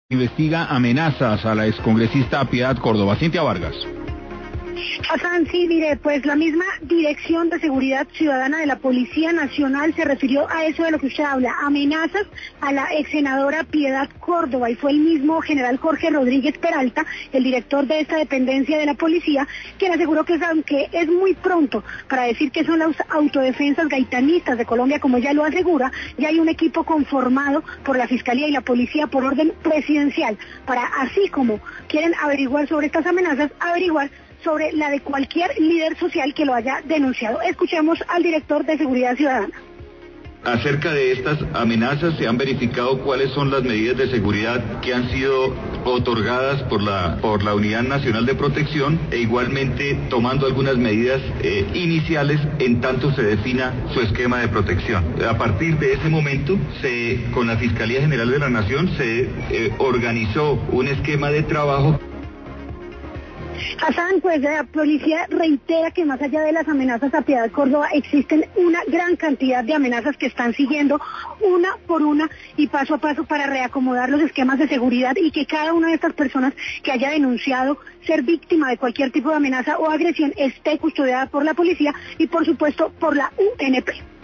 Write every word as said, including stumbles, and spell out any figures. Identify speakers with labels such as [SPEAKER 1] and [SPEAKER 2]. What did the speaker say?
[SPEAKER 1] Investiga amenazas a la excongresista Piedad Córdoba. Cintia Vargas.
[SPEAKER 2] Hassan, sí, mire, pues la misma Dirección de Seguridad Ciudadana de la Policía Nacional se refirió a eso de lo que usted habla, amenazas a la ex senadora Piedad Córdoba, y fue el mismo general Jorge Rodríguez Peralta, el director de esta dependencia de la policía, quien aseguró que aunque es muy pronto para decir que son las autodefensas gaitanistas de Colombia, como ya lo asegura, ya hay un equipo conformado por la Fiscalía y la Policía por orden presidencial, para así como quieren averiguar sobre estas amenazas, averiguar sobre la de cualquier líder social que lo haya denunciado. Escuchemos al director de Seguridad Ciudadana.
[SPEAKER 3] Acerca de estas amenazas, se han verificado cuáles son las medidas de seguridad que han sido otorgadas por la, por la Unidad Nacional de Protección, e igualmente tomando algunas medidas eh, iniciales en tanto se defina su esquema de protección. A partir de ese momento, se, con la Fiscalía General de la Nación se eh, organizó un esquema de trabajo.
[SPEAKER 2] Hassan, pues la policía reitera que más allá de las amenazas a Piedad Córdoba existen una gran cantidad de amenazas que están siguiendo una por una y paso a paso para reacomodar los esquemas de seguridad, y que cada una de estas personas que haya denunciado ser víctima de cualquier tipo de amenaza o agresión esté custodiada por la policía y por supuesto por la U N P.